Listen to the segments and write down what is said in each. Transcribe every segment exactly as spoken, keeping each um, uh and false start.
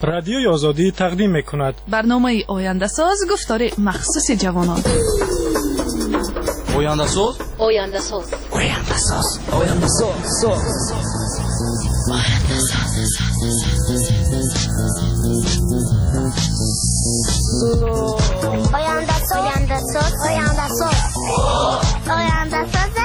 رادیوی آزادی تقدیم می‌کند. برنامه آینده ساز گفتار مخصوص جوانان. آینده ساز آینده ساز آینده ساز آینده ساز آینده ساز آینده ساز آینده ساز آینده ساز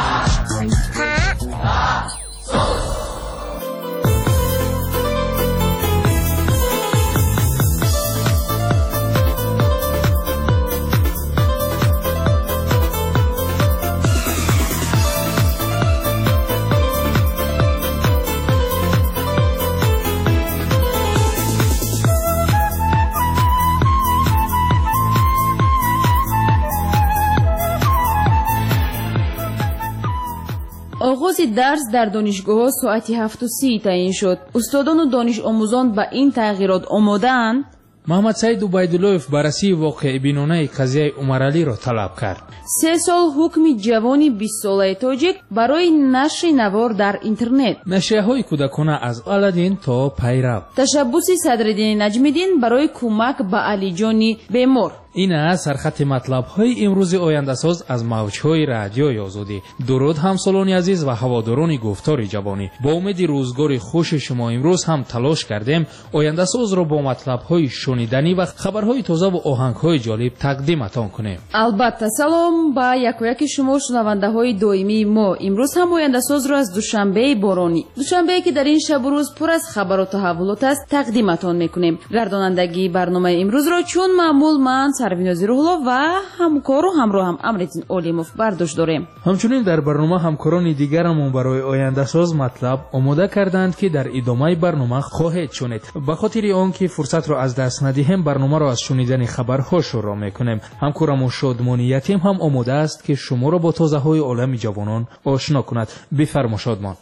آغاز درس در دانشگاه‌ها ساعت هفت و سی تعیین شد. استادان و دانش آموزان به این تغییرات آماده‌اند. محمد سعید عبیدالله‌اف بررسی واقع بینانه قضیه عمرعلی را طلب کرد. سه سال حکم جوانی بیست ساله تاجیک برای نشر نوار در اینترنت. نشریه‌های کودکانه از علادین تا پیرو. تشبوس صدرالدین نجمی‌دین برای کمک به علیجانی بیمار. این است سرخط مطلب‌های امروز آینده ساز از موج‌های رادیوی آزادی. درود همسالان عزیز و هواداران گفتار جوانی. با امید روزگار خوش شما امروز هم تلاش کردیم آینده ساز را با مطلب‌های شنیدنی و خبرهای تازه و آهنگ‌های جالب تقدیمتان کنیم. البته سلام با یکایک شما شنونده‌های دائمی ما. امروز هم آینده ساز را از دوشنبه بارانی، دوشنبه‌ای که در این شب و روز پر از خبر و تحولات است تقدیمتان می‌کنیم. گردانندگی برنامه امروز را چون معمول من سروینازی روح‌الله و همکار و همراه هم امرالدین اولیموف برداشت داریم. همچنین در برنامه همکاران دیگرمون برای آینده ساز مطلب آماده کردند که در ادامه برنامه خواهید شنید. به خاطر آنکه فرصت را از دست ندهیم برنامه را از شنیدن خبرها شروع می‌کنیم. همکارم شادمان یتیم هم آماده است که شما را با تازه‌های عالم جوانان آشنا کند. بفرما شادمان.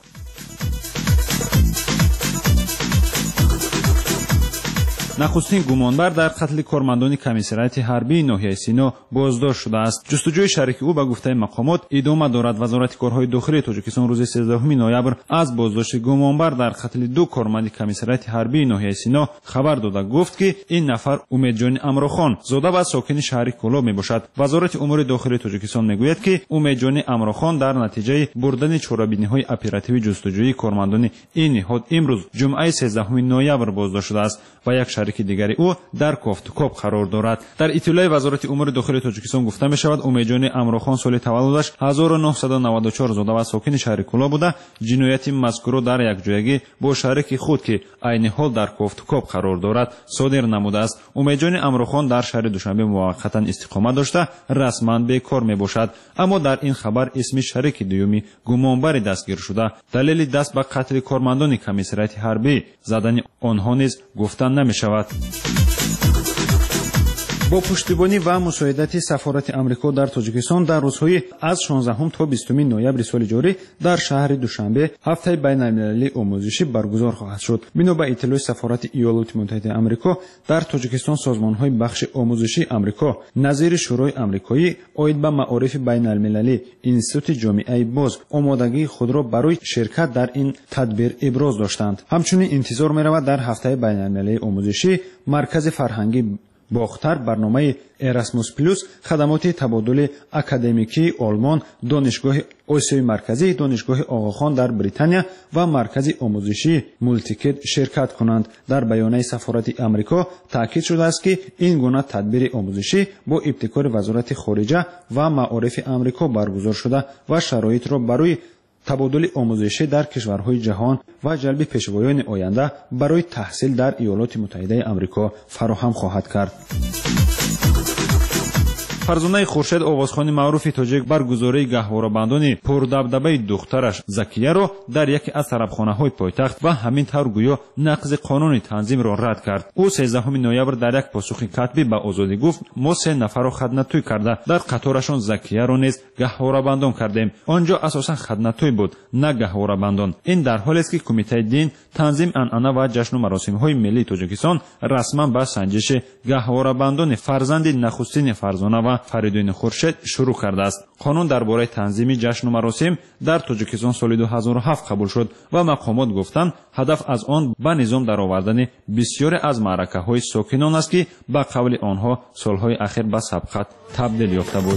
نخستین گمانبر در قتل کارمندان کمیسریات حربی ناحیه سینا بازداشت شده است. جستجوی شریک او به گفته مقامات ادامه دارد. وزارت کارهای داخلی تاجیکستان روز سیزدهم نوامبر از بازداشت گمانبر در قتل دو کارمند کمیسریات حربی ناحیه سینا خبر داده گفت که این نفر امیدجان امراخان زاده و ساکن شهر کولاب میباشد. وزارت امور داخلی تاجیکستان میگوید که امیدجان امراخان در نتیجه بردن چاره‌بینی‌های اپراتیوی جستجویی کارمندان این نهاد امروز جمعه سیزدهم نوامبر بازداشت شده است و یک شریک دیگری او در کافتوکاب قرار دارد. در اطلاع وزارت امور داخلی تاجیکستان گفته می شود امیدجان امراخان سال تولدش هزار و نهصد و نود و چهار زاده و ساکن شهر کولاب بوده. جنایت مذکور در یک جایگی با شریک خود که عین حال در کافتوکاب قرار دارد صادر نموده است. امیدجان امراخان در شهر دوشنبه موقتا استقامت داشته رسما بیکار می باشد، اما در این خبر اسم شریک دومی گمانبر دستگیر شده. دلیل دست به قتل کارمندان کمیسریات حربی زدن آنها نیز گفتن نمی شود. با پشتیبانی و مساعدت سفارت آمریکا در تاجیکستان در روزهای از شانزدهم تا بیستم نوامبر سال جاری در شهر دوشنبه هفته بین‌المللی آموزشی برگزار خواهد شد. بنا به اطلاع سفارت ایالات متحده آمریکا در تاجیکستان سازمان‌های بخش آموزشی آمریکا نظیر شورای آمریکایی عاید به معارف بین‌المللی اینستیتوت جامعه باز آمادگی خود را برای شرکت در این تدبیر ابراز داشتند. همچنین انتظار می‌رود در هفته بین‌المللی آموزشی مرکز فرهنگی باختر برنامه اراسموس پلوس خدمات تبادل اکادمیکی آلمان، دانشگاه آسیای مرکزی، دانشگاه آقاخان در بریتانیا و مرکز آموزشی مولتیکت شرکت کنند. در بیانیه سفارت آمریکا تاکید شده است که این گونه تدبیر آموزشی با ابتکار وزارت خارجه و معارف آمریکا برگزار شده و شرایط را برای تبادل آموزشی در کشورهای جهان و جلب پیشوایان آینده برای تحصیل در ایالات متحده آمریکا فراهم خواهد کرد. فرزانه خورشید آوازخوان معروف تاجیک برگزاری گهواره‌بندان پردبدبه دخترش زکیه را در یکی از طربخانه‌های پایتخت و همین طور گویا نقض قانون تنظیم را رد کرد. او سیزدهم نوامبر در یک پاسخ کتبی به آزادی گفت ما سه نفر را خدمت‌توی کرده در قطارشان زکیه را نیز گهواره‌بندان کردیم. آنجا اساساً خدمت‌توی بود نه گهواره‌بندان. این در حالی است که کمیته دین تنظیم عنعنه و جشن و مراسم‌های ملی تاجیکستان رسما به سنجش گهواره‌بندان فرزند نخستین فرزانه و ва Фаридуин Хуршед шурӯъ кардааст. қонун дар бораи танзими ҷашну маросим дар Тоҷикистон соли ду ҳазору ҳафт қабул шуд ва мақомот гуфтанд ҳадаф аз он ба низом даровардани бисёре аз маъракаҳои сокинон аст ки ба қавли онҳо солҳои ахир ба сабқат табдил ёфта буд.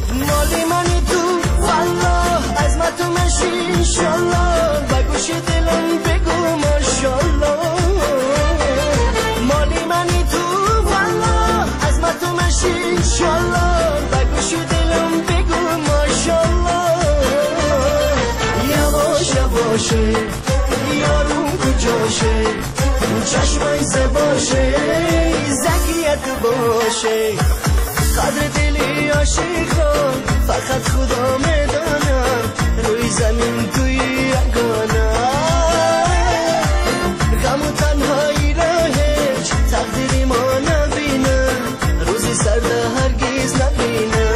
یارون کجاشه چشمای زباشه زکیت باشه قدر دلی عاشقا فقط خدا میدانه روی زمین توی یگانه غم و تنهایی را هیچ تقدیری ما نبینه روزی سرده هرگز نبینه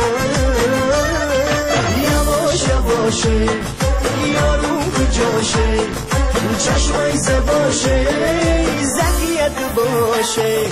یواش یواشه یارون کجاشه چشمای زباشه زکیت باشه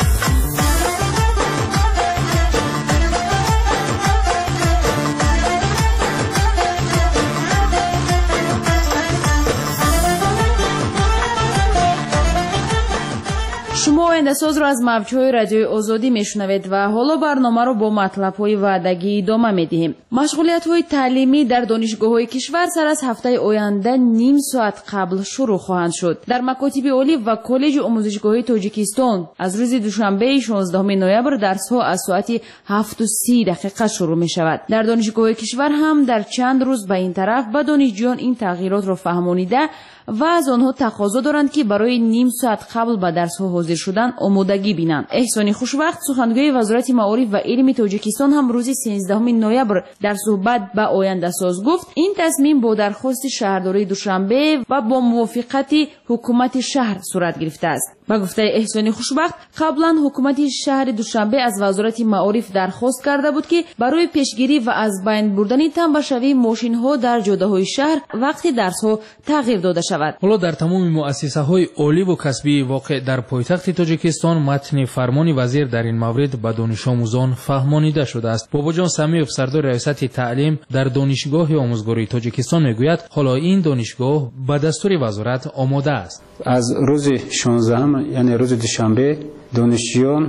шумо ояндасозро аз мавҷҳои радиои озодӣ мешунавед ва ҳоло барномаро бо матлабҳои ваъдагӣ идома медиҳем. машғулиятҳои таълимӣ дар донишгоҳҳои кишвар сар аз ҳафтаи оянда ним соат қабл шурӯъ хоҳанд шуд. дар макотиби олӣ ва коллеҷи омӯзишгоҳии тоҷикистон аз рӯзи душанбеи шонздаҳуми ноябр дарсҳо аз соати ҳафту си дақиқа шурӯъ мешавад. дар донишгоҳҳои кишвар ҳам дар чанд рӯз ба ин тараф ба донишҷӯён ин тағйиротро фаҳмонида ва аз онҳо тақозо доранд ки барои ним соат қабл ба дарсҳо ҳозир шудан омодагӣ бинанд. эҳсони хушвақт сухангӯи вазорати маориф ва илми тоҷикистон ҳам рӯзи сенздаҳуми ноябр дар суҳбат ба ояндасоз гуфт ин тасмим бо дархости шаҳрдории Душанбе ва бо мувофиқати ҳукумати шаҳр сурат гирифтааст. ба гуфтаи эҳсони хушбахт қаблан ҳукумати шаҳри Душанбе аз вазорати маориф дархост карда буд ки барои пешгирӣ ва аз байн бурдани танбашавии мошинҳо дар ҷодаҳои шаҳр вақти дарсҳо тағйир дода шавад. ҳоло дар тамоми муассисаҳои оливу касбии воқеъ дар пойтахти тоҷикистон матни фармони вазир дар ин маврид ба донишомӯзон фаҳмонида шудааст. бобоҷон Самиёв, сардори раёсати таълим дар донишгоҳи омӯзгории Тоҷикистон мегӯяд ҳоло ин донишгоҳ ба дастури вазорат омода аст. аз рӯзи шонздаҳум яъне рӯзи душанбе донишҷӯён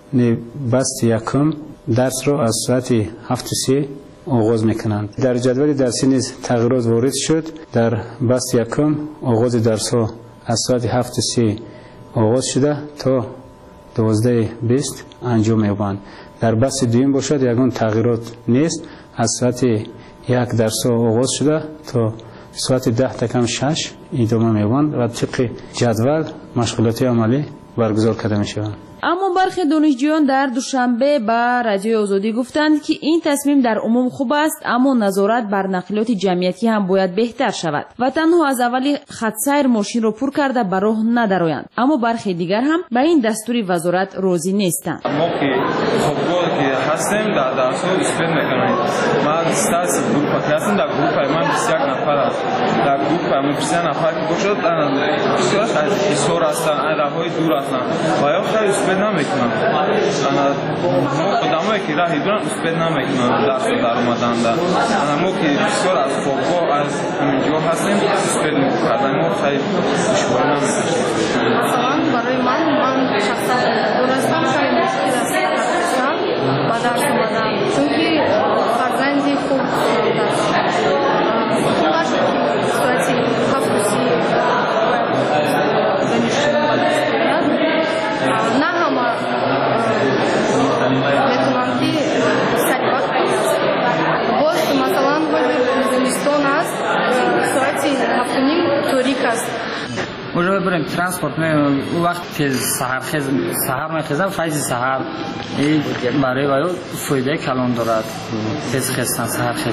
басти якум дарсро аз соати ҳафту си оғоз мекунанд. дар ҷадвали дарсӣ низ тағйирот ворид шуд. дар басти якум оғози дарсҳо аз соати ҳафту си оғоз шуда то дувоздаҳи бист анҷом меёбанд. дар басти дуюм бошад ягон тағйирот нест. аз соати як дарсҳо оғоз шуда то соати даҳ такам шаш идома меёбанд ва тибқи ҷадвал машғулиёти амалӣ баргузор карда мешаванд. аммо бархе донишҷӯён дар Душанбе ба радиои озодӣ гуфтанд ки ин тасмим дар умум хуб аст, аммо назорат бар нақлиёти ҷамъиятӣ ҳам бояд беҳтар шавад ва танҳо аз аввали хатсайр мошинро пур карда ба роҳ надароянд. аммо бархе дигар ҳам ба ин дастури вазорат розӣ нестанд. هستیم در درس ها اسپید میکنیم. من استاس گروپ هستم در گروپ من بیست و یک نفر است. در گروپ من بیست و یک نفر که باشد بسیار از ایسور هستن، راههای دور هستن و یا خیلی اسپید نمیکنم. ما آدمایی که راهی دورن اسپید نمیکنم درس در اومدن در. ما که بسیار از خوابگاه از اینجا هستیم اسپید میکنیم. ما خیلی مشکل نمیکنیم. مثلا برای من من شخصا دونستم خیلی مشکل است. با درس اومدم چونکه فرزندی خوب درس خوب باشه که ساعتی هفتوسی دانشجو نه همه میتونن که سری وقت است. باز مثلا زمستان است ساعتی هفتونیم توریک است. اونجا بریم ترانسپورت می اون وقت تیز سحر خیز سحر می خیزم فایز سحر این برای وایو فایده کلان دارد تیز خیزن سحر خیزی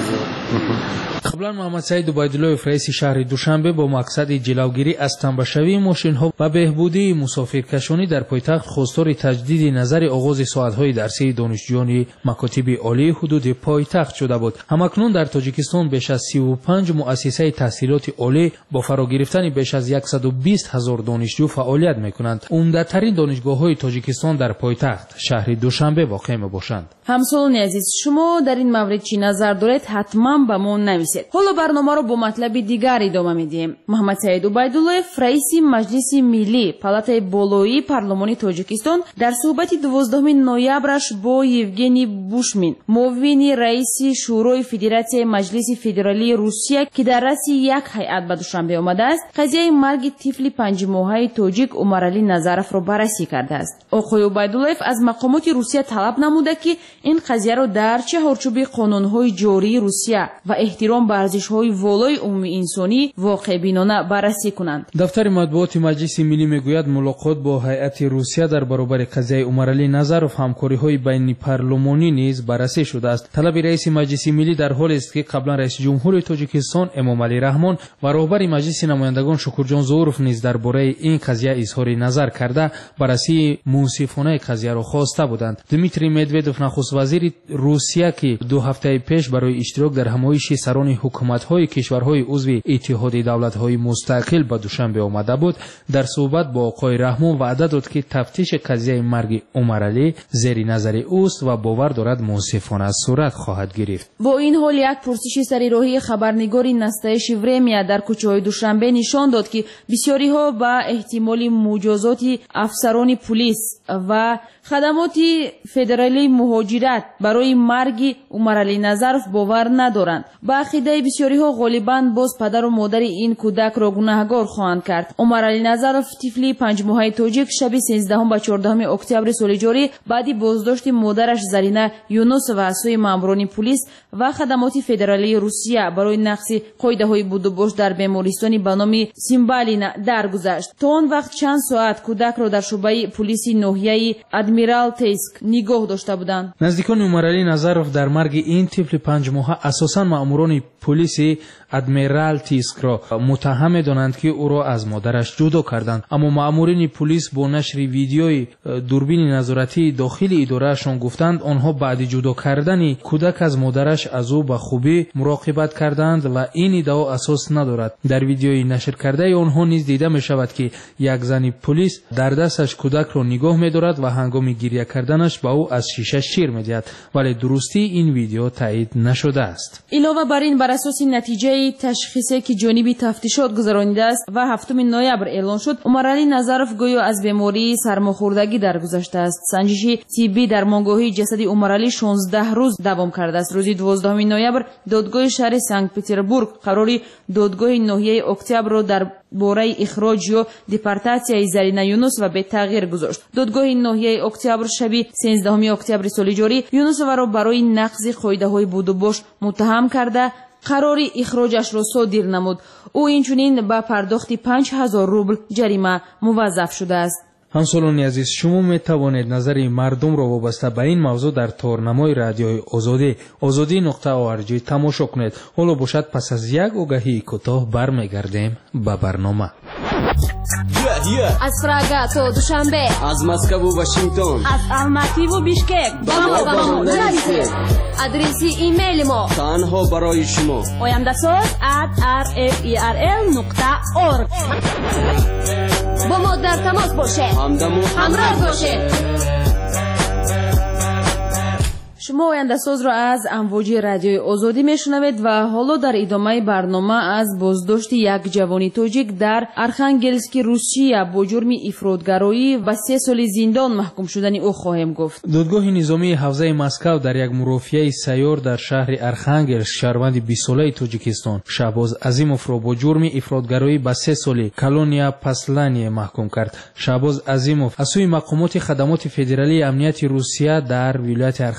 قبلا محمد سعید عبیدالله رئیس شهر دوشنبه با مقصد جلوگیری از تنبشوی ماشین‌ها و بهبودی مسافرکشانی در پایتخت خواستار تجدید نظر آغاز ساعت‌های درسی دانشجویان مکاتب عالی حدود پایتخت شده بود. همکنون در تاجیکستان بیش از سی و پنج مؤسسه تحصیلات عالی با فرا گرفتن بیش از صد و بیست هزار دانشجو فعالیت می‌کنند. عمده‌ترین دانشگاه‌های تاجیکستان در پایتخت شهر دوشنبه واقع می‌باشند. همسایگان عزیز، شما در این مورد چی نظر دارید؟ حتما به ما نویسید. حالا برنامه رو با مطلب دیگر ادامه میدیم. محمد سعید عبیدالله رئیس مجلس ملی پالاتای بالایی پارلمانی تاجیکستان در صحبت دوازدهم نوامبرش با یوگنی بوشمین معاون رئیس شورای فدراسیون مجلس فدرالی روسیه که در رأس یک هیئت به دوشنبه آمده است، قضیه مرگ طفل پنج ماهه تاجیک عمرعلی نظرف را بررسی کرده است. آقای عبیدالله از مقامات روسیه طلب نموده که این قضیه را در چهارچوب قانون‌های جاری روسیه و احترام به ارزش‌های والای عمومی انسانی واقع بینانه بررسی کنند. دفتر مطبوعات مجلس ملی میگوید ملاقات با هیئت روسیه در برابر قضیه عمرعلی نظرف همکاری‌های بین پارلمانی نیز بررسی شده است. طلب رئیس مجلس ملی در حالی است که قبلا رئیس جمهور تاجیکستان امامعلی رحمان و رهبر مجلس نمایندگان شکرجان ظهورف نیز درباره این قضیه اظهار نظر کرده بررسی منصفانه قضیه را خواسته بودند. دمیتری مدودوف نخست وزیر روسیه که دو هفته پیش برای اشتراک در همایش سران حکومت‌های کشورهای عضو اتحاد دولت‌های مستقل به دوشنبه آمده بود، در صحبت با آقای رحمان وعده داد که تفتیش قضیه مرگ عمرعلی زیر نظر اوست و باور دارد منصفانه صورت خواهد گرفت. با این حال یک پرسش سریراهی خبرنگاری نستایش ورمیا در کوچه‌های دوشنبه نشان داد که بسیاری‌ها به احتمال مجازات افسران پلیس و خدمات فدرالی مهاجرت برای مرگ عمرعلی نظرف باور ندارند. با عقیده بسیاری‌ها غالباً باز پدر و مادر این کودک را گناهکار خواهند کرد. عمرعلی نظرف طفل پنج ماهه تاجیک شب سیزدهم و چهاردهم اکتبر سال جاری بعد بازداشت مادرش زرینه یونس و از سوی ماموران پلیس و خدمات فدرالی روسیه برای نقض قاعده‌های بود و باش در بیمارستانی به نام سیمبالینا درگذشت. تا آن وقت چند ساعت کودک را در شعبه پلیس ناحیه ادمیرالتیسک نگاه داشته بودند. نزدیکان عمرعلی نظرف در مرگ این طفل پنج ماهه اساساً ماموران پلیس ادمیرالتیسک را متهم دانند که او را از مادرش جدا کردند، اما مامورین پلیس با نشر ویدیوی دوربین نظارتی داخل ادارهشان گفتند آنها بعد جدا کردن کودک از مادرش از او به خوبی مراقبت کردند و این ادعا اساس ندارد. در ویدیوی نشر کرده آنها نیز دیده می شود که یک زن پلیس در دستش کودک را نگاه می دارد و هنگام گریه کردنش به او از شیشه شیر می دهد، ولی درستی این ویدیو تایید نشده است. علاوه بر این بر اساس نتیجه تشخیصی که جانب تفتیشات گذرانیده است و هفتم نوامبر اعلان شد، عمرعلی نظرف گویا از بیماری سرماخوردگی درگذشته است. سنجش طبی در مانگاهی جسد عمرعلی شانزده روز دوام کرده است. روز دوازدهم نوامبر دادگاه شهر سنت پتربورگ قراری دادگاه ناحیه اکتبر را در باره اخراج یا دیپورتاسیای زرینه یونس و به تغییر گذاشت. دادگاه ناحیه اکتبر شب سیزدهم اکتبر سال جاری یونس را برای نقض قاعده‌های بود و باش متهم کرده قرار اخراجش را صادر نمود. او اینچنین با پرداخت پنج هزار روبل جریمه موظف شده است. همسالان عزیز، شما می توانید نظر مردم را وابسته به این موضوع در تارنمای رادیوی آزادی آزادی نقطه او ار جی تماشا کنید. حالا باشد پس از یک آگهی کوتاه برمیگردیم به برنامه. از پراگ تا دوشنبه، از مسکو و واشنگتن، از الماتی و بیشکک با ما با ما نویسید. آدرس ایمیل ما تنها برای شما oyandasot at r f e r l نقطه org. با ما در تماس باشه، همراه باشه. شما آینده ساز را از امواج رادیوی آزادی میشنوید و حالا در ادامه برنامه از بازداشت یک جوان تاجیک در ارخانگلسک روسیه با جرم افراطگرایی و سه سال زندان محکوم شدن او خواهیم گفت. دادگاه نظامی حوزه مسکو در یک مرافعه سیار در شهر ارخانگلسک شهروند بیست ساله تاجیکستان شهباز عظیموف را با جرم افراطگرایی به سه سال کلونیا پاسلانی محکوم کرد. شهباز عظیموف از سوی مقامات خدمات فدرالی امنیت روسیه در ولایت ارخانگلسک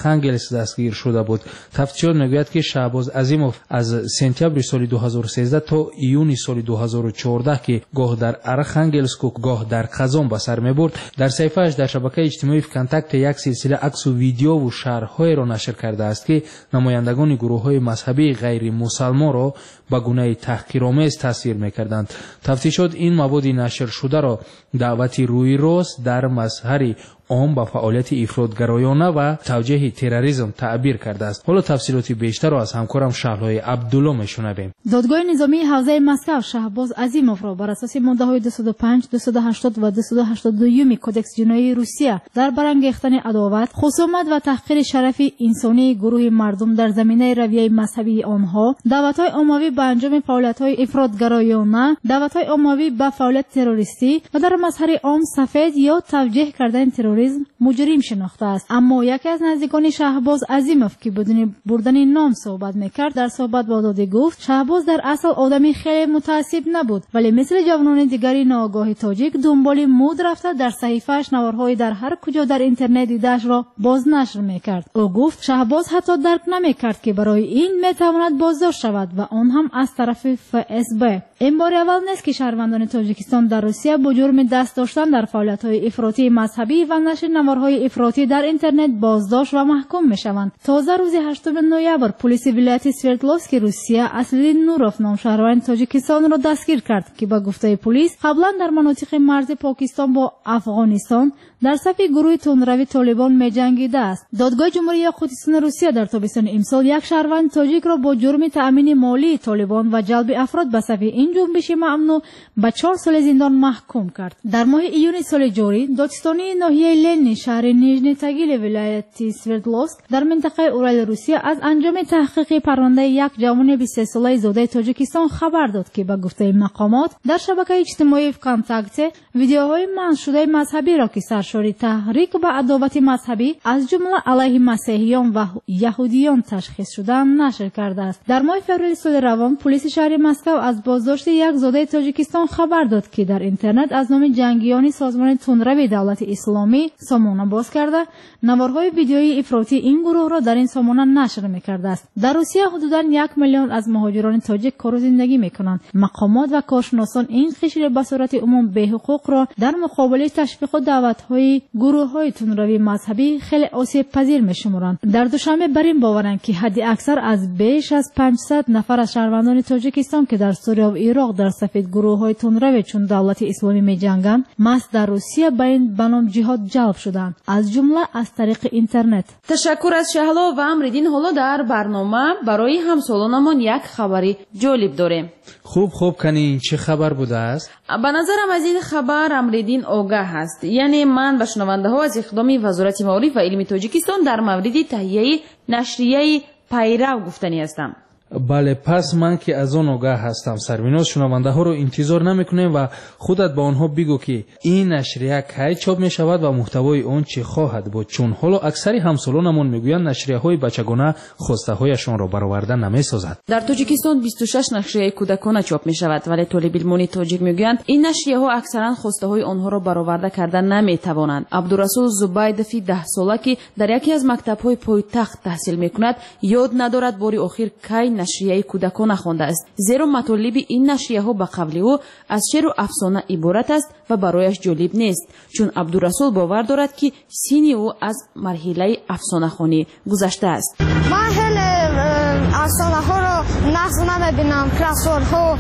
انگلس دستگیر شده بود. تفتیشات میگوید که شهباز عظیموف از سپتامبر سال دو هزار و سیزده تا ایون سال دو هزار و چهارده که گاه در ارخانگلسک و گاه در قزان به سر میبرد، در صفحه‌اش در شبکه اجتماعی کانتاکت یک سلسله عکس و ویدیو و شرح‌های را نشر کرده است که نمایندگان گروه‌های مذهبی غیر مسلمان را به گونه تحقیرآمیز تصویر می‌کردند. تفتیشات این مواد نشر شده را دعوت روی راست در مظهر عام با فعالیت افراطگرایانه و توجیه تروریسم تعبیر کرده است. حالا تفصیلات بیشتر را از همکارم شهلای عبدالله میشنویم. دادگاه نظامی حوزه مسکو شهباز عظیموف را بر اساس ماده‌های دویست و پنج، دویست و هشتاد و دویست و هشتاد و دو کدکس جنایی روسیه در برانگیختن عداوت، خصومت و تحقیر شرف انسانی گروه مردم در زمینه رویه مذهبی آنها، دعوت‌های عمومی به انجام فعالیت‌های افراطگرایانه، دعوت‌های عمومی به فعالیت تروریستی و در مظهر عام سفید یا توجیه کردن تروریسم مجرم شناخته است. اما یکی از نزدیکان شهباز عظیموف که بدون بردن نام صحبت میکرد در صحبت با دادگاه گفت شهباز در اصل آدمی خیلی متعصب نبود، ولی مثل جوانان دیگری ناآگاه تاجیک دنبال مود رفته در صحیفه‌اش نوارهای در هر کجا در اینترنت دیده‌اش را بازنشر میکرد. او گفت شهباز حتی درک نمیکرد که برای این میتواند بازداشت شود و آن هم از طرف اف اس بی. این بار اول نیست که شهروندان تاجیکستان در روسیه با جرم دست داشتن در فعالیت‌های افراطی مذهبی و نشر نوارهای افراطی در اینترنت بازداشت و محکوم میشوند. تازه روز هشتم نوامبر پلیس ولایت سوردلوفسک روسیه اسدالدین نوروف نام شهروند تاجیکستان را دستگیر کرد که با گفته پلیس قبلا در مناطق مرز پاکستان با افغانستان در صف گروه تندروی طالبان می‌جنگیده است. دادگاه جمهوری خودستان روسیه در تابستان امسال یک شهروند تاجیک را با جرم تأمین مالی طالبان و جلب افراد به صف این جنبش ممنوع به چهار سال زندان محکوم کرد. در ماه ایون سال جاری دادستانی ناحیه لنین شهر نیژنی تاگیل ولایت سوردلوفسک در منطقه اورال روسیه از انجام تحقیق پرونده یک جوان بیست و سه ساله زاده تاجیکستان خبر داد که به گفته مقامات در شبکه اجتماعی کانتاکت ویدیوهای منشور شده مذهبی را که سرشاری تحریک به عداوت مذهبی از جمله علیه مسیحیان و یهودیان تشخیص شده نشر کرده است. در ماه فوریه سال روان پلیس شهر مسکو از بازداشت یک زاده تاجیکستان خبر داد که در اینترنت از نام جنگیان سازمان تندروی دولت اسلامی سامانه باز کرده نوارهای ویدیویی افراطی این گروه را در این سامانه نشر می‌کرده است. در روسیه حدوداً یک میلیون از مهاجران تاجیک کار و زندگی می‌کنند. مقامات و کارشناسان این قشر به صورت عموم به حقوق را در مقابل تشویق و دعوت‌های گروه‌های تندروی مذهبی خیلی آسیب پذیر می‌شمارند. در دوشنبه بر این باورند که حد اکثر از بیش از پانصد نفر از شهروندان تاجیکستان که در سوریه و عراق در صف گروه‌های تندروی چون دولت اسلامی می‌جنگند، مست در روسیه به این بنام جهاد جلب شدند، از جمله از طریق اینترنت. تشکر از شهلا و امریدین. حالا در برنامه برای همسالانمان یک خبری جالب داریم. خوب خوب کنین چه خبر بوده است؟ به نظرم از این خبر امریدین آگاه است. یعنی من به شنونده ها از اقدام وزارت معارف و علم تاجیکستان در مورد تهیه نشریه پیرو گفتنی هستم. بله، پس من که از آن آگاه هستم. سربیناز شنونده ها رو انتظار نمیکنیم و خودت با آنها بگو که این نشریه کی چاپ می شود و محتوای آن چه خواهد بود، چون حالا اکثری همسالانمون میگویند نشریه های بچگانه خواسته هایشان را برآورده نمی سازد. در تاجیکستان بیست و شش نشریه کودکانه چاپ می شود، ولی طالب علمان تاجیک میگویند این نشریه ها اکثرا خواسته های آنها را برآورده کردن نمی توانند. عبدالرسول زبیدفی ده ساله که در یکی از مکتب های پایتخت تحصیل میکند یاد ندارد باری آخر کی نشریه کودکانه خوانده است، زیرا مطالب این نشریه ها به قول او از شعر و افسانه عبارت است و برایش جالب نیست، چون عبدالرسول باور دارد که سین او از مرحله افسانه خوانی گذشته است. من خیلی افسانه ها رو نقص نمیبینم، کلاسور ها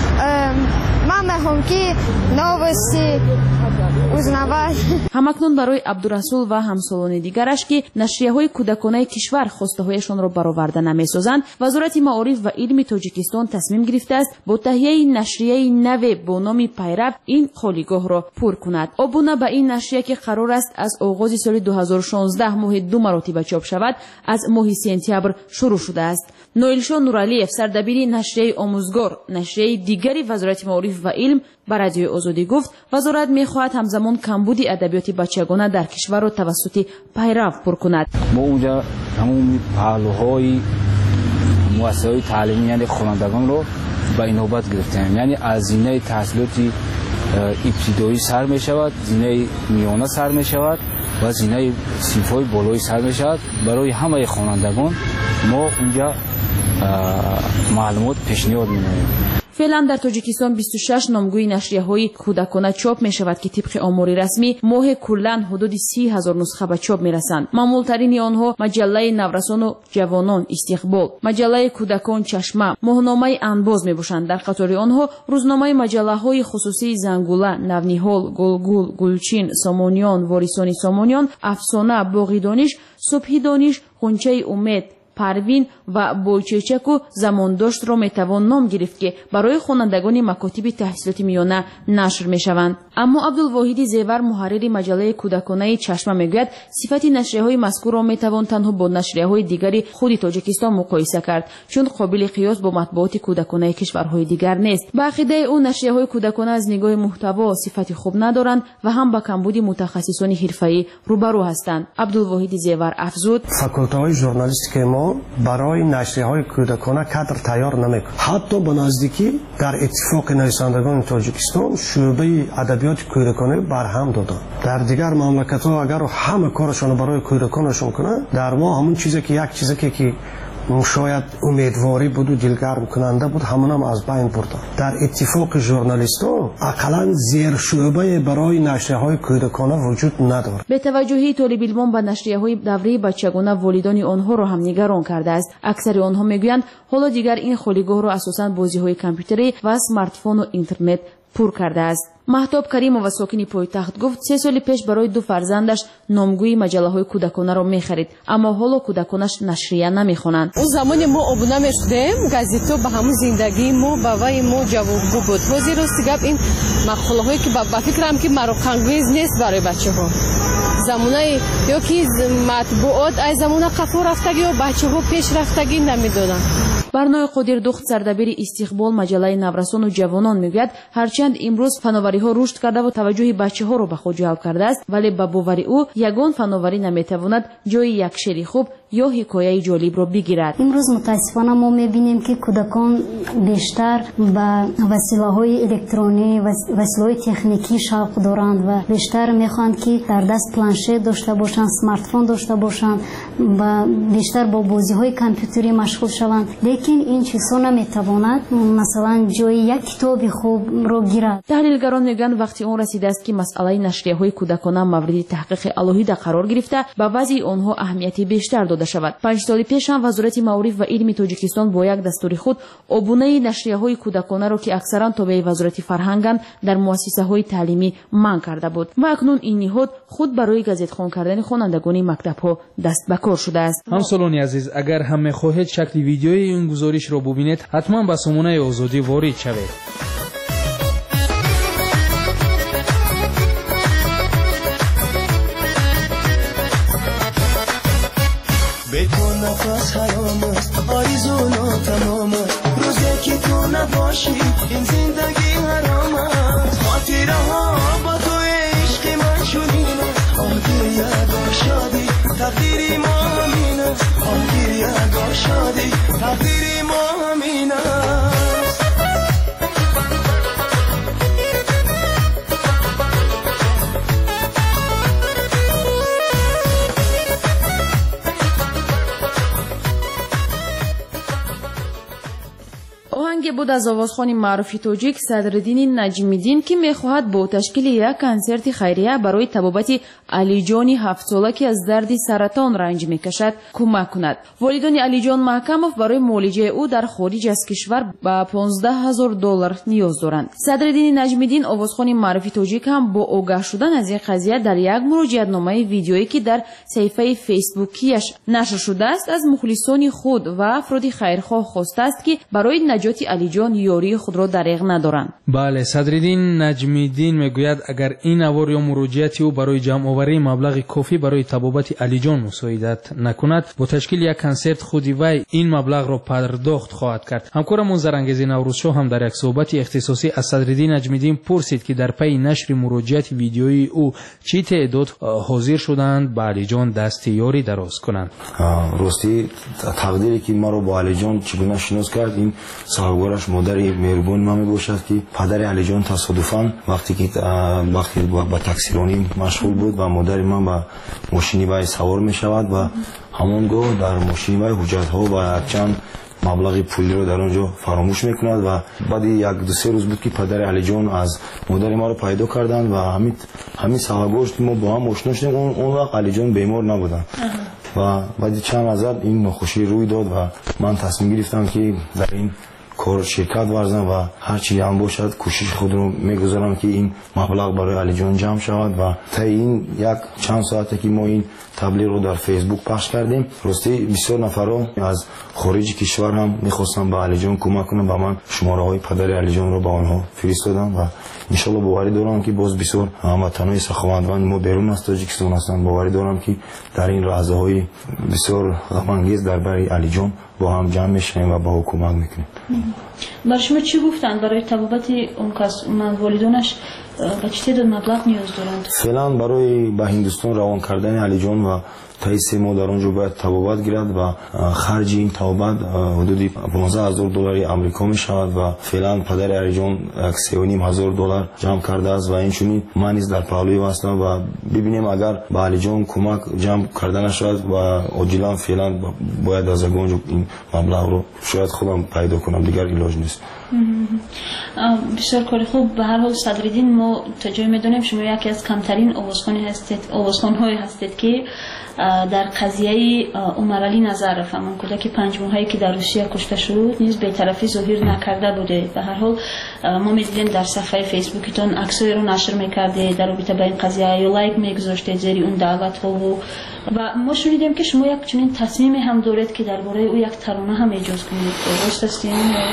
من میخوام که نوستی همکنون برای عبدالرسول و همسالان دیگرش که نشریه های کودکانه کشور خواسته هایشان را برآورده نمی‌سازند، وزارت معارف و علم تاجیکستان تصمیم گرفته است با تهیه نشریه نو با نام پیرو این خالیگاه را پر کند. ابونه به این نشریه که قرار است از آغاز سال دو هزار و شانزده ماه دو مراتبه چاپ شود از ماه سپتامبر شروع شده است. نویلشان نورالیف سردبیر نشریه آموزگار نشریه دیگری وزارت معارف و علم بر رادیوی آزادی گفت وزارت می‌خواهد همزمان کمبود ادبیات بچگانه در کشور را توسط پیرو پر کند. ما اونجا تمام پهلوهای مؤسسه‌های تعلیمی یعنی خوانندگان رو به نوبت گرفتیم، یعنی از زینه تحصیلات ابتدایی سر می شود، زینه میانه سر می شود هزینه صنف‌های بالایی سر میشود. برای همه خوانندگان ما اونجا معلومات پیشنهاد می‌نماییم. فعلا در تاجیکستان بیست و شش نامگوی نشریه‌های کودکانه چاپ می‌شود که طبق آمار رسمی ماه کلاً حدود سی هزار نسخه به چاپ می‌رسند. معمول‌ترین آنها مجله نورسان و جوانان استقبال، مجله کودکان چشمه، ماهنامه انباز میباشند. در قطار آنها روزنامه مجله‌های خصوصی زنگوله، نونیحال، گلگول، گلچین، سامانیان، واریسان سامانیان، افسانه، باغ دانش، صبح دانش، غنچه امید، پروین و بوچچک و زمانداشت را میتوان نام گرفت که برای خوانندگان مکاتب تحصیلات میانه نشر میشوند. اما عبدالواحد زیور محرر مجله کودکانه چشمه میگوید صفت نشریه‌های مذکور را میتوان تنها با نشریه‌های دیگری خود تاجیکستان مقایسه کرد، چون قابل قیاس با مطبوعات کودکانه کشورهای دیگر نیست. به عقیده او نشریه‌های کودکانه از نگاه محتوا صفت خوب ندارند و هم با کمبود متخصصان حرفه‌ای روبرو هستند. عبدالواحد زیور افزود: فاکولته‌های ژورنالیستیک ما برای نشریه‌های کودکانه کادر تیار نمی‌کنند. حتی به نزدیکی در اتفاق نویسندگان تاجیکستان شعبه ادبیات کودکانه برهم دادند. در دیگر مملکت‌ها اگر همه کارشون برای کودکانشون کنند، در ما همون چیزی که یک چیزی که که شاید امیدواری بود و دلگرم کننده بود همون هم از بین بردن. در اتفاق ژورنالیست‌ها اقلاً زیر شعبه برای نشریه‌های کودکانه وجود ندارد. به توجهی طالب علمان به نشریه‌های دوره بچگانه والدان آنها را هم نگران کرده است. اکثر آنها میگویند حالا دیگر این خالیگاه را اساساً بازی‌های کامپیوتری و اسمارت فون و اینترنت پر کرده است. مهتاب کریمова ساکنی پایتخت گفت سه سال پیش برای دو فرزندش نامگوی مجله‌های کودکانه را می‌خرید، اما حالا کودکانش نشریه نمی‌خوانند. اون زمانی ما ابونه می‌شدیم، گازیتو به همون زندگی ما با وای ما جوابگو بود. حاضر است گپ این مقاله‌هایی که با فکرم که مروق‌انگیز نیست برای بچه‌ها. زمانه یا که مطبوعات از زمانه قفو رفتگی و بچه‌ها پیش رفتگی نمی‌دونن. برنای قادر دخت سردبیر استقبال مجله نورسان و جوانان میگوید هرچند امروز فناوری‌ها رشد کرده و توجه بچه‌ها را به خود جلب کرده است، ولی به باور او یگان فناوری نمیتواند جای یک شعر خوب یا حکایه جالب را بگیرد. امروز متاسفانه ما میبینیم که کودکان بیشتر به وسیله‌های الکترونیکی و وسیله‌های تکنیکی شوق دارند و بیشتر میخواهند که در دست پلانشت داشته باشند، اسمارت فون داشته باشند و بیشتر با بازی‌های کامپیوتری مشغول شوند. لیکن این چیزها نمیتواند مثلا جای یک کتاب خوب را گیرد. تحلیلگران میگن وقتی اون رسیده است که مسئله نشریه‌های کودکانه مورد تحقیق الهیده قرار گرفته به وضع آنها اهمیتی بیشتر داده شود. پنج سال پیش هم وزارت معارف و علم تاجیکستان با یک دستور خود عبونه نشریه‌های کودکانه را که اکثرا تابع وزارت فرهنگند در مؤسسه‌های تعلیمی منع کرده بود و اکنون این نهاد خود برای گازیت‌خوان کردن خوانندگان مکتب‌ها دست به کار شده است. همسالان عزیز، اگر هم می‌خواهید شکل ویدیوی این گزارش را ببینید حتما به سامانه آزادی وارد شوید. به تو نفس حرام است، آرزو ناتمام است، روزی که تو نباشی این زندگی حرام است. خاطره ها با تو عشق من چنین است، آگیری اگه شادی تقدیری ما همین است، آگیری اگه شادی تقدیری ما همین است. آهنگ بود از آوازخوان معروف تاجیک صدرالدین نجمیدین که میخواهد با تشکیل یک کنسرت خیریه برای طبابت علی جان هفت ساله که از درد سرطان رنج میکشد کمک کند. والدان علی جان محکموف برای معالجه او در خارج از کشور با پانزده هزار دلار نیاز دارند. صدرالدین نجمیدین آوازخوان معروف تاجیک هم با آگاه شدن از این قضیه در یک مراجعه‌نامه ویدیویی که در صفحه فیسبوکیش نشر شده است از مخلصان خود و افراد خیرخواه خواسته است که برای نجات علی جان یاری خود را دریغ ندارند. بله، صدرالدین نجمیدین میگوید اگر این اوار یا مراجعتی او برای جمع آوری مبلغ کافی برای طبابت علی جان مساعدت نکند با تشکیل یک کنسرت خودی وی این مبلغ را پرداخت خواهد کرد. همکارمون زرانگیز نوروزشو هم در یک صحبت اختصاصی از صدرالدین نجمیدین پرسید که در پی نشر مراجعت ویدیویی او چی تعداد حاضر شدند به علی جان دست یاری دراز کنند. راستی تقدیری که ما رو با علی جان چگونه شناس کرد این صاحب سابقارش مادر مهربان من میباشد که پدر علی جان تصادفاً وقتی که وقتی با تاکسیرانی مشغول بود و مادر من با ماشینی وای سوار میشود و همونگاه در ماشین وای حجت ها و چند مبلغ پولی رو در اونجا فراموش میکند و بعد یک دو سه روز بود که پدر علی جان از مادر ما رو پیدا کردند و همین همین سابقاش ما با هم آشنا شدیم. اون اون وقت علی جان بیمار نبودن و بعد چند از این ناخوشی روی داد و من تصمیم گرفتم که در این کار شرکت ورزم و هر چی هم باشد کوشش خود رو میگذارم که این مبلغ برای علی جان جمع شود و تا این یک چند ساعته که ما این تبلیغ رو در فیسبوک پخش کردیم راستی بسیار نفرا از خارج کشور هم میخواستم به علی جان کمک کنم و من شماره های پدر علی جان رو به آنها فرستادم و ان شاء الله باوری دارم که باز بسیار هموطنان سخاوتمند ما بیرون از تاجیکستان هستند. باوری دارم که در این لحظه های بسیار غم انگیز درباره علی جان با هم جمع میشیم و با او کمک میکنیم. برای شما چی گفتند برای تبابت اون کس من والدانش به چه تعداد مبلغ نیاز دارند؟ فعلا برای به هندوستان روان کردن علی جان و تا سه ماه در اونجا باید تبابت گیرد و خرج این تبابت حدود پانزده هزار دلار آمریکا می شود و فعلا پدر علی جان سه و نیم هزار دلار جمع کرده است و اینچنین من نیز در پهلوی هستم و ببینیم اگر به علی جان کمک جمع کردن شود و عاجلا فعلا باید از اونجا این مبلغ رو شاید خودم پیدا کنم، دیگر علاج نیست. بسیار کاری خوب. به هر حال صدرالدین ما تا جایی میدونیم شما یکی از کمترین آوازخوانی هستید آوازخوان‌هایی هستید که در قضیه عمر علی نظر رفت. کودک پنج ماهه‌ای که در روسیه کشته شد نیز بی‌طرفی ظاهر نکرده بوده. به هر حال ما می‌دیدیم در صفحه فیسبوکتون عکسایی رو نشر می‌کردید در رابطه با این قضیه یا لایک می‌گذاشتید زیر اون دعوت‌ها و و ما شنیدیم که شما یک چنین تصمیمی هم دارید که درباره او یک ترانه هم ایجاد کنید. درست است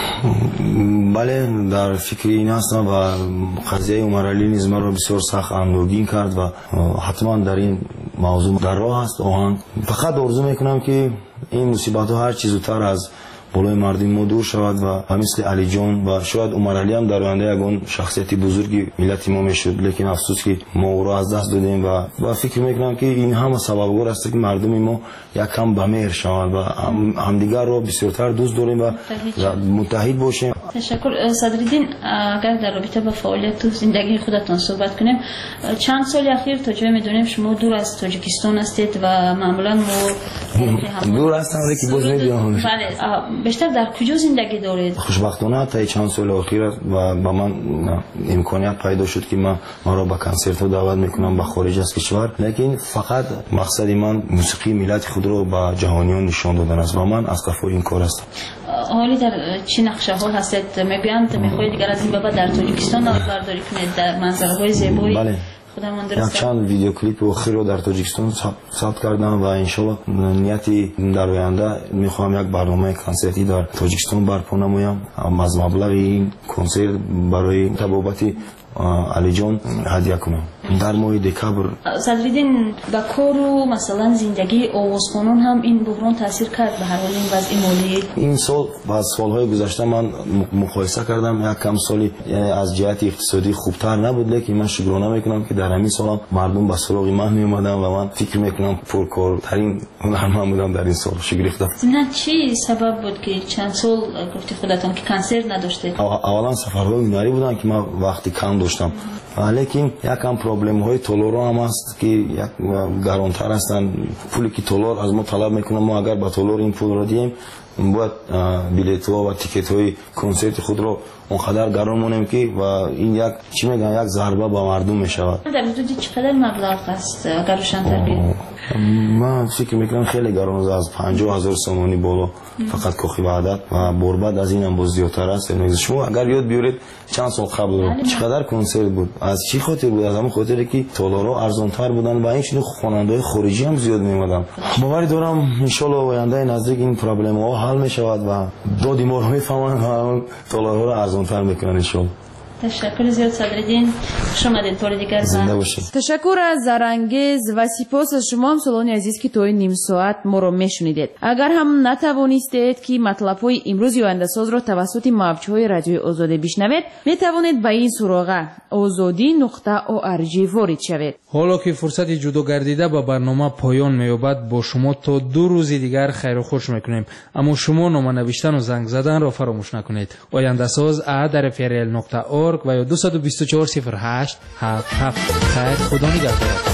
این؟ بله در فکر این هستم و قضیه عمر علی نیز ما رو بسیار سخت اندوهگین کرد و حتما در این موضوع در راه است آهنگ. فقط آرزو میکنم که این مصیبت ها هر چیز زودتر از بالای مردم ما دور شود و مثل علی جان و شاید عمر علی هم در آینده یگان شخصیتی بزرگی ملت ما میشد، لیکن افسوس که ما او را از دست دادیم و و فکر میکنم که این همه سببگار است که مردم ما یک کم به مهر شوند و همدیگر را بسیارتر دوست داریم و متحد باشیم. تشکر. صدرالدین اگر در رابطه با فعالیت و زندگی خودتان صحبت کنیم، چند سال اخیر تا جای میدونیم شما دور از تاجیکستان هستید و معمولا ما دور هستم که باز میبینم. بله. بیشتر در کجا زندگی دارید؟ خوشبختانه تا چند سال اخیر و با من امکانیت پیدا شد که من ما را به کنسرت دعوت میکنم به خارج از کشور، لیکن فقط مقصد من موسیقی ملت خود را به جهانیان نشان دادن است و من از قفای این کار هستم. حالی در چه نقشه ها هستید؟ میگویند میخواهید دیگر از این بابت در تاجیکستان برداری کنید در منظرهای زیبایی؟ بله. یک چند ویدیو کلیپ اخیر رو در تاجیکستان ثبت کردم و انشالله نیتی در آینده میخوام یک برنامه کنسرتی در تاجیکستان برپا نمایم. از مبلغ این کنسرت برای تبابت علی جان هدیه کنم در ماه دکبر. صدرالدین با کار و مثلا زندگی آوازخوانان هم این بحران تاثیر کرد به هر حال این وضع مالی؟ این سال با سالهای گذشته من مقایسه کردم یک کم سالی از جهت اقتصادی خوبتر نبود، لیکن من شکرانه میکنم که در همین سال مردم به سراغ من میومدن و من فکر میکنم پرکارترین هنرمند بودم در این سال. شگرفته. نه چی سبب بود که چند سال گفتی خودتان که کنسرت نداشتید؟ اولا سفرهای هنری بودن که من وقتی کم داشتم، لیکن یکم پرابلم های تولار هم هست که یک گرانتر هستن. پولی که تولار از ما طلب میکنه ما اگر با تولار این پول را دیم باید بلیط ها و تیکت های کنسرت خود را اونقدر گران مونیم که و این یک چی میگن یک ضربه با مردم میشود. در حدود چقدر مبلغ است اگر روشن‌تر بگید؟ من فکر میکنم خیلی گران است، از پنجاه هزار سومانی بالا فقط کاخی وحدت و برباد از این هم باز زیادتر است. شما اگر یاد بیارید چند سال قبل رو چقدر کنسرت بود، از چی خاطر بود؟ از همون خاطری که تالارها ارزان‌تر بودن و این چنین خواننده‌های خارجی هم زیاد میومدن. باوری دارم ان شاء الله آینده نزدیک این پرابلم ها حل میشود و دو دیمار میفهمن و تالارها رو ارزان‌تر میکنن ان شاء الله. تشکر زیاد صدرالدین. خوش آمدید بار دیگر. زنده باشید. تشکر از زرانگیز و سپاس از شما همسالان عزیز که توی نیم ساعت ما رو میشنیدید. اگر هم نتوانستید که مطلب‌های امروز آینده ساز رو توسط موج‌های رادیوی آزادی بشنوید، میتوانید به این سراغ آزادی نقطه او ار جی وارد شوید. حالا که فرصت جدا گردیده به برنامه پایان می‌یابد، با شما تا دو روز دیگر خیر و خوش میکنیم. اما شما نام نوشتن و زنگ زدن را فراموش نکنید. آینده ساز ات در اف ار ال نقطه اورگ و یا دو دو چهار صفر هشت هفت هفت. خیر، خدا نگهدار.